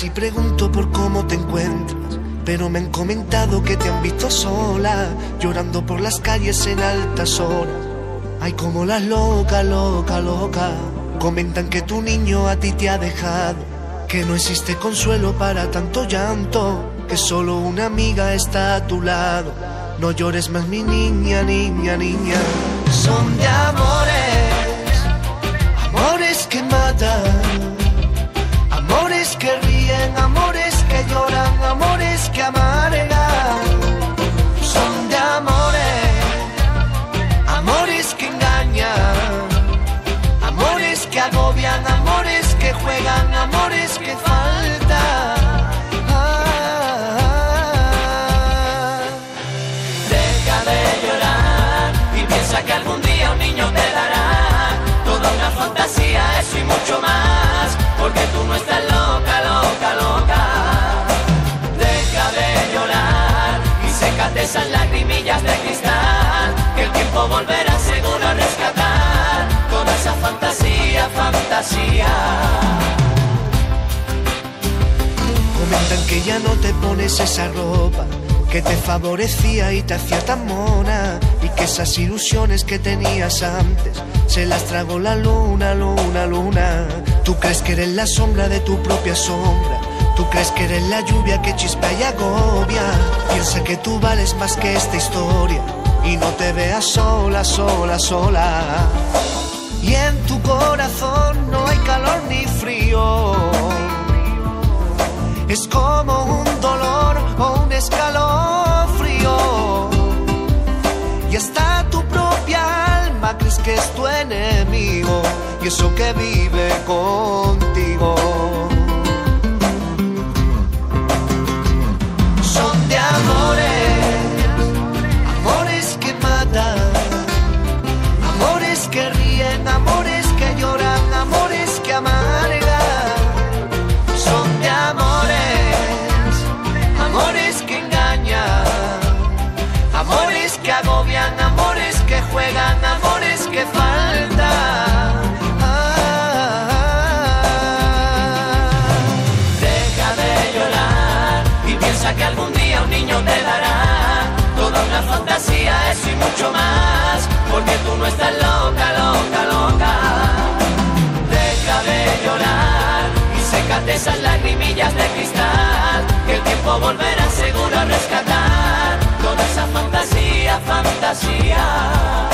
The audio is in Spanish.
llamas y pregunto por cómo te encuentras, pero me han comentado que te han visto sola, llorando por las calles en altas horas. Ay, como las locas, loca, loca. Comentan que tu niño a ti te ha dejado, que no existe consuelo para tanto llanto, que solo una amiga está a tu lado. No llores más, mi niña, niña, niña. Son de amores, amores que matan, amores que ríen, amores que lloran, amores que amargan. Son de amores, amores que engañan, amores que agobian, amores que juegan, amores que faltan. Deja de llorar y piensa que algún día un niño te dará toda una fantasía, eso y mucho más, porque tú no estás loca, loca, loca. Deja de llorar y sécate esas lagrimillas de cristal, que el tiempo volverá seguro a rescatar toda esa fantasía, fantasía. Comentan que ya no te pones esa ropa que te favorecía y te hacía tan mona, y que esas ilusiones que tenías antes se las tragó la luna, luna, luna. Tú crees que eres la sombra de tu propia sombra, tú crees que eres la lluvia que chispea y agobia. Piensa que tú vales más que esta historia y no te veas sola, sola, sola. Y en tu corazón no hay calor ni frío, es como un dolor o un escalofrío. Y hasta tu propia alma crees que es tu enemigo, y eso que vive contigo. Son de amores, amores que matan, amores que ríen, amores que lloran, amores que amargan. Son de amores, amores que engañan, amores que agobian, amores que juegan, amores que faltan. Deja de llorar y piensa que algún día un niño te dará toda una fantasía, eso y mucho más, porque tú no estás loca, loca, loca. Deja de llorar y sécate esas lagrimillas de cristal, que el tiempo volverá seguro a rescatar toda esa fantasía, fantasía.